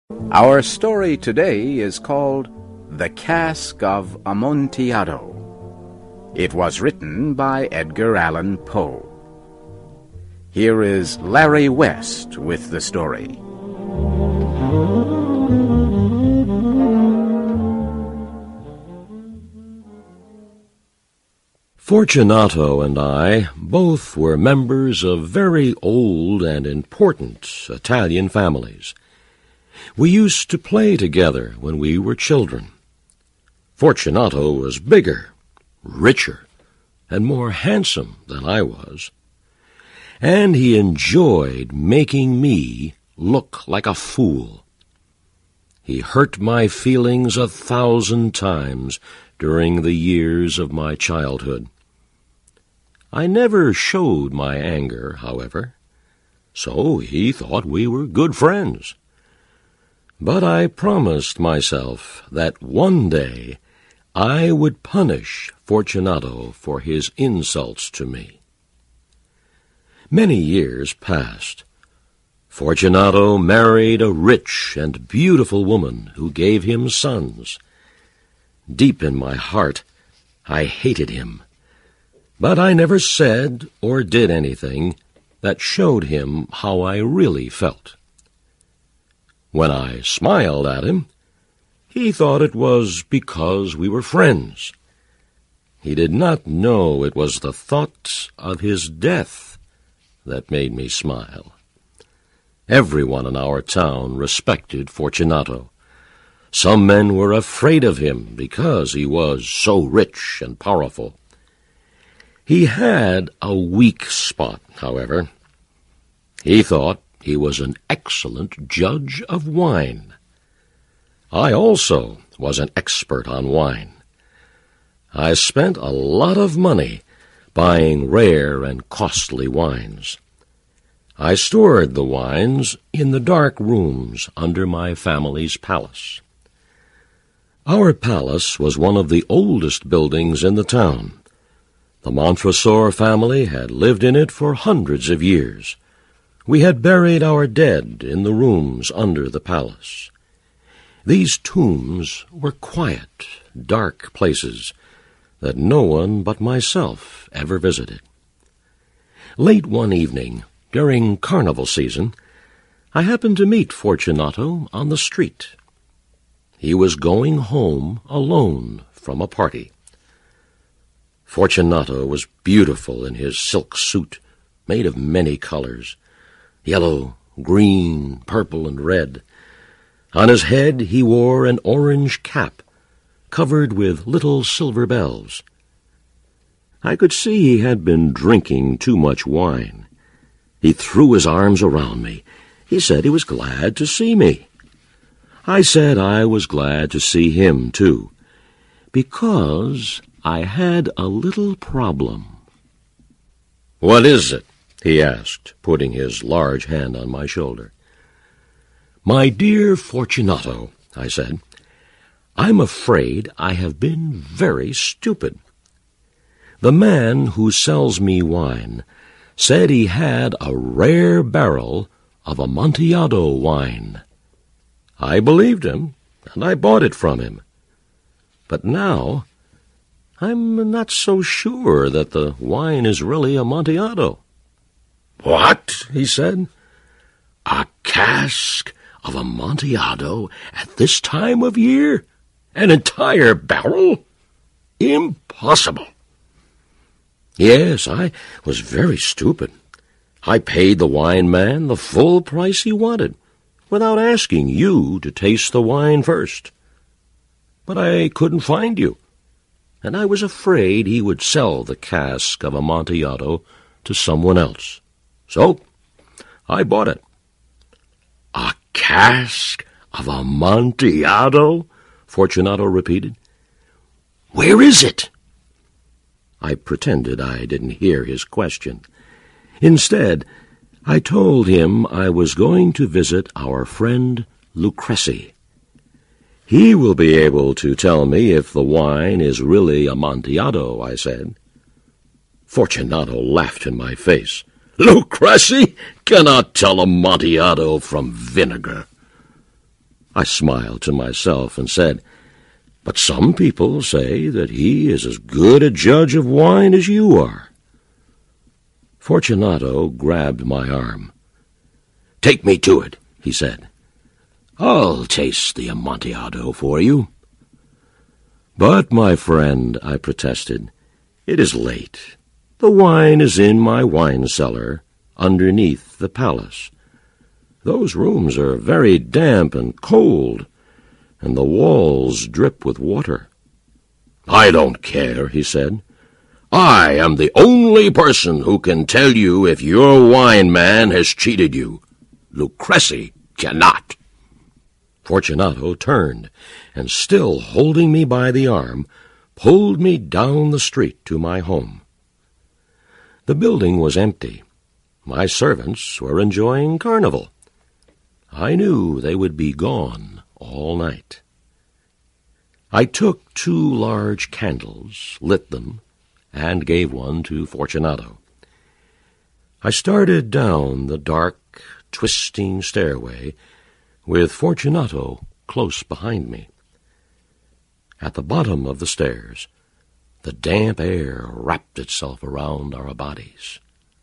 Our story today is called The Cask of Amontillado. It was written by Edgar Allan Poe. Here is Larry West with the story. Fortunato and I both were members of very old and important Italian families. We used to play together when we were children. Fortunato was bigger, richer, and more handsome than I was, and he enjoyed making me look like a fool. He hurt my feelings 1,000 times during the years of my childhood. I never showed my anger, however, so he thought we were good friends. But I promised myself that one day I would punish Fortunato for his insults to me. Many years passed. Fortunato married a rich and beautiful woman who gave him sons. Deep in my heart, I hated him, but I never said or did anything that showed him how I really felt. When I smiled at him, he thought it was because we were friends. He did not know it was the thought of his death that made me smile. Everyone in our town respected Fortunato. Some men were afraid of him because he was so rich and powerful. He had a weak spot, however. He thought he was an excellent judge of wine. I also was an expert on wine. I spent a lot of money buying rare and costly wines. I stored the wines in the dark rooms under my family's palace. Our palace was one of the oldest buildings in the town. The Montresor family had lived in it for hundreds of years. We had buried our dead in the rooms under the palace. These tombs were quiet, dark places that no one but myself ever visited. Late one evening, during carnival season, I happened to meet Fortunato on the street. He was going home alone from a party. Fortunato was beautiful in his silk suit, made of many colors, yellow, green, purple, and red. On his head he wore an orange cap, covered with little silver bells. I could see he had been drinking too much wine. He threw his arms around me. He said he was glad to see me. I said I was glad to see him, too, because I had a little problem. "What is it?" he asked, putting his large hand on my shoulder. "My dear Fortunato," I said, "I'm afraid I have been very stupid. The man who sells me wine said he had a rare barrel of Amontillado wine. I believed him, and I bought it from him. But now I'm not so sure that the wine is really Amontillado." "What?" he said. "A cask of Amontillado at this time of year? An entire barrel? Impossible." Yes, I was very stupid. I paid the wine man the full price he wanted, without asking you to taste the wine first. But I couldn't find you, and I was afraid he would sell the cask of Amontillado to someone else. So I bought it." "A cask of Amontillado?" Fortunato repeated. "Where is it?" I pretended I didn't hear his question. Instead, I told him I was going to visit our friend Lucrezi. "He will be able to tell me if the wine is really Amontillado," I said. Fortunato laughed in my face. "Lucrezi cannot tell Amontillado from vinegar." I smiled to myself and said, "But some people say that he is as good a judge of wine as you are." Fortunato grabbed my arm. "Take me to it," he said. "I'll taste the Amontillado for you." "But, my friend," I protested, "it is late. The wine is in my wine cellar, underneath the palace. Those rooms are very damp and cold, and the walls drip with water." "I don't care," he said. "I am the only person who can tell you if your wine man has cheated you. Lucrece cannot." Fortunato turned, and still holding me by the arm, pulled me down the street to my home. The building was empty. My servants were enjoying carnival. I knew they would be gone all night. I took 2 large candles, lit them, and gave one to Fortunato. I started down the dark, twisting stairway, with Fortunato close behind me. At the bottom of the stairs, the damp air wrapped itself around our bodies.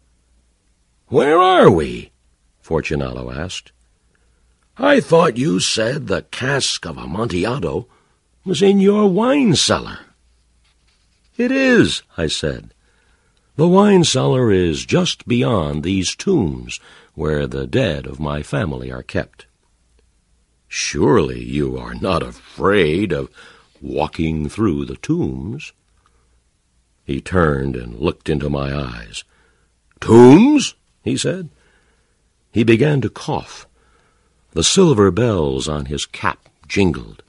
"Where are we?" Fortunato asked. "I thought you said the cask of Amontillado was in your wine cellar." "It is," I said. "The wine cellar is just beyond these tombs where the dead of my family are kept." "Surely you are not afraid of walking through the tombs?" He turned and looked into my eyes. "Tombs?" he said. He began to cough. The silver bells on his cap jingled.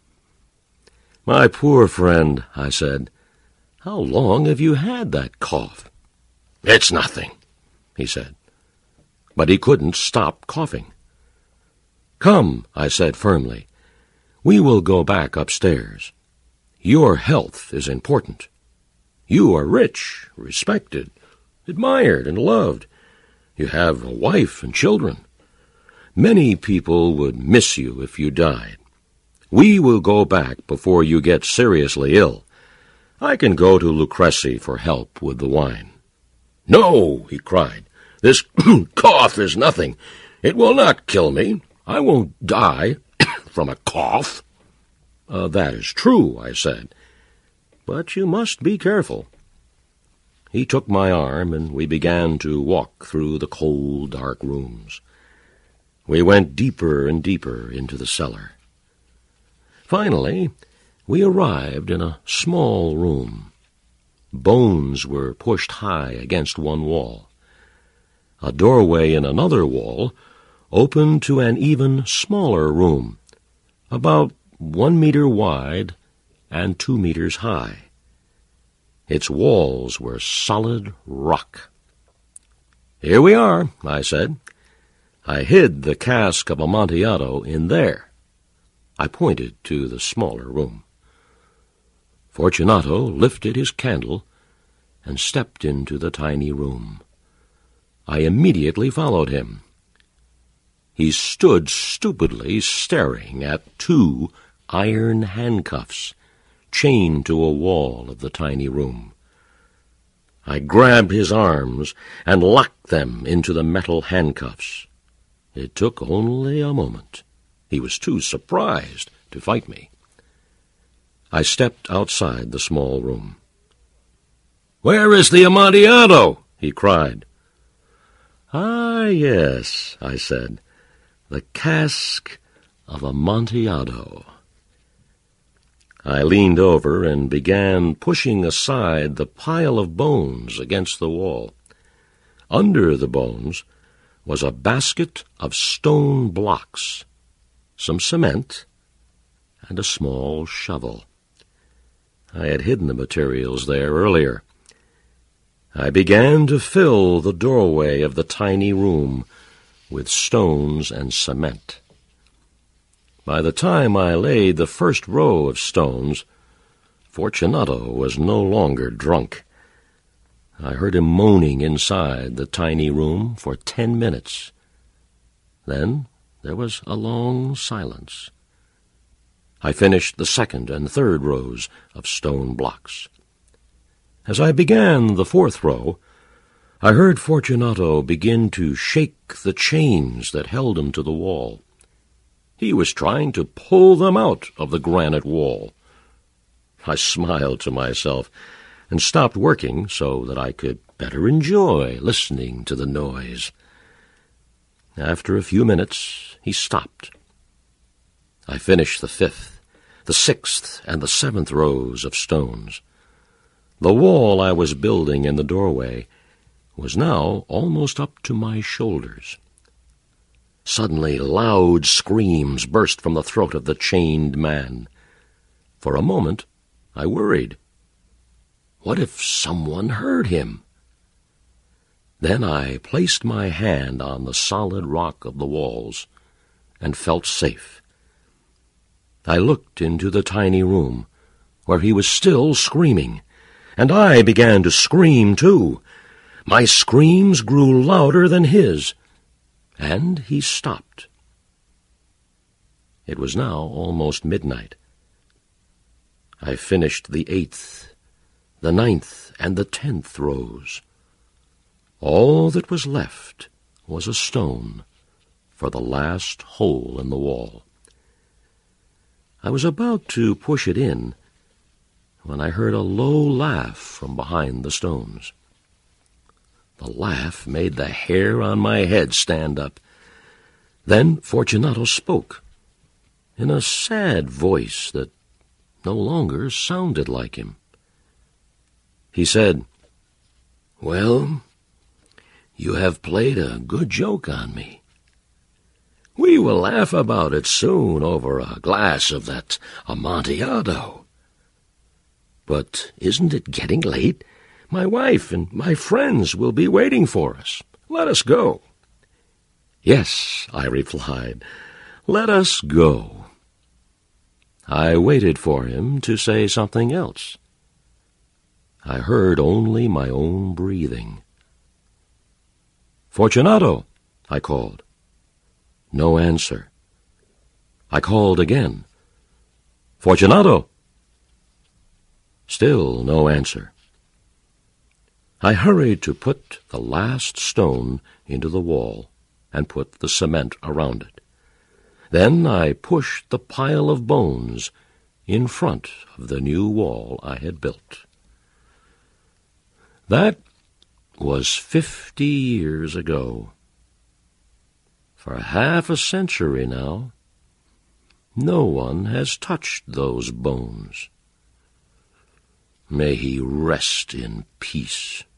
"My poor friend," I said, "how long have you had that cough?" "It's nothing," he said. But he couldn't stop coughing. "Come," I said firmly, "we will go back upstairs. Your health is important. You are rich, respected, admired, and loved. You have a wife and children. Many people would miss you if you died. We will go back before you get seriously ill. I can go to Lucrece for help with the wine." "No," he cried. "This cough is nothing. It will not kill me. I won't die from a cough." "That is true," I said. "But you must be careful." He took my arm, and we began to walk through the cold, dark rooms. We went deeper and deeper into the cellar. Finally, we arrived in a small room. Bones were pushed high against one wall. A doorway in another wall opened to an even smaller room, about 1 meter wide and 2 meters high. Its walls were solid rock. "Here we are," I said. "I hid the cask of Amontillado in there." I pointed to the smaller room. Fortunato lifted his candle and stepped into the tiny room. I immediately followed him. He stood stupidly staring at 2 iron handcuffs chained to a wall of the tiny room. I grabbed his arms and locked them into the metal handcuffs. It took only a moment. He was too surprised to fight me. I stepped outside the small room. "Where is the Amontillado?" he cried. "Ah, yes," I said, "the cask of Amontillado." I leaned over and began pushing aside the pile of bones against the wall. Under the bones was a basket of stone blocks, some cement, and a small shovel. I had hidden the materials there earlier. I began to fill the doorway of the tiny room with stones and cement. By the time I laid the first row of stones, Fortunato was no longer drunk. I heard him moaning inside the tiny room for 10 minutes. Then there was a long silence. I finished the second and third rows of stone blocks. As I began the fourth row, I heard Fortunato begin to shake the chains that held him to the wall. He was trying to pull them out of the granite wall. I smiled to myself and stopped working so that I could better enjoy listening to the noise. After a few minutes, he stopped. I finished the fifth, the sixth, and the seventh rows of stones. The wall I was building in the doorway was now almost up to my shoulders. Suddenly, loud screams burst from the throat of the chained man. For a moment, I worried. What if someone heard him? Then I placed my hand on the solid rock of the walls and felt safe. I looked into the tiny room where he was still screaming, and I began to scream too. My screams grew louder than his, and he stopped. It was now almost midnight. I finished the 8th, the 9th, and the 10th rows. All that was left was a stone for the last hole in the wall. I was about to push it in when I heard a low laugh from behind the stones. The laugh made the hair on my head stand up. Then Fortunato spoke, in a sad voice that no longer sounded like him. He said, "Well, you have played a good joke on me. We will laugh about it soon over a glass of that Amontillado. But isn't it getting late? My wife and my friends will be waiting for us. Let us go." "Yes," I replied, "let us go." I waited for him to say something else. I heard only my own breathing. "Fortunato," I called. No answer. I called again. "Fortunato." Still no answer. I hurried to put the last stone into the wall and put the cement around it. Then I pushed the pile of bones in front of the new wall I had built. That was 50 years ago. For half a century now, no one has touched those bones. May he rest in peace.